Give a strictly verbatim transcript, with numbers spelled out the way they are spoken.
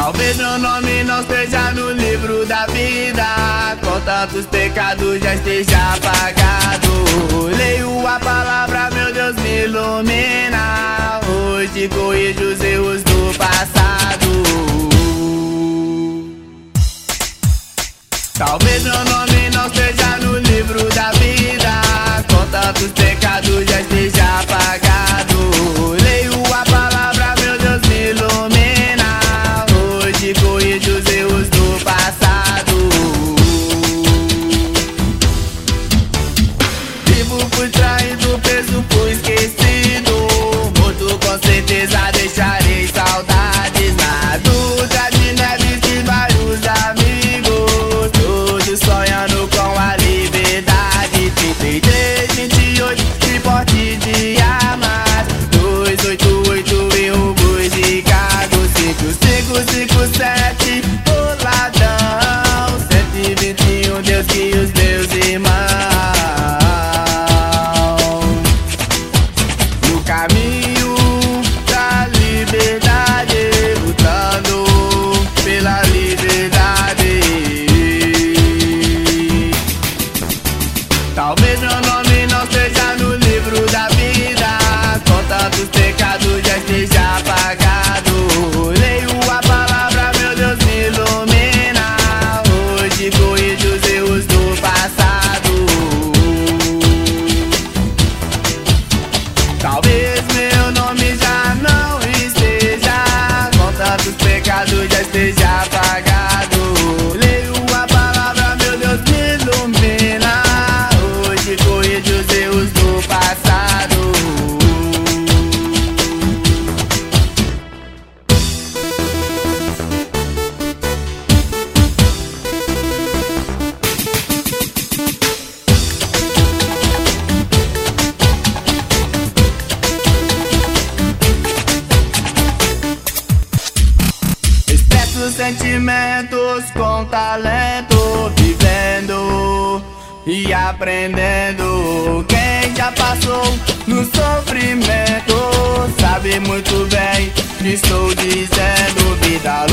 Talvez meu nome não esteja no livro da vida, com tantos pecados já esteja apagado. Leio a palavra, meu Deus me ilumina, hoje corrijo os erros do passado. Talvez meu nome não esteja no livro da vida, com tantos pecados já esteja apagado. Leio a palavra, meu Deus me ilumina, hoje corrijo os erros do passado. Vivo por traído, preso por esquecido, morto com certeza deixarei saudades. Na dúvida de neves de vários amigos, todos sonhando com a liberdade. trinta e três, vinte e oito, de porte de armas, dois oito oito e roubos de cargo, cinco cinco cinco sete, o ladrão, cento e vinte e um, Deus que os meus irmãos. No caminho da liberdade, lutando pela liberdade. Talvez meu nome não esteja no livro da vida, com tantos pecados já esteja apagado. Leio a palavra, meu Deus me ilumina, hoje corrijo os erros do passado. Talvez meu nome já não esteja, com tantos pecados já esteja apagado. Leio a palavra, meu Deus me ilumina, hoje corrijo os erros do passado. Expresso sentimentos com talento, vivendo e aprendendo. Quem já passou no sofrimento sabe muito bem que estou dizendo. Vida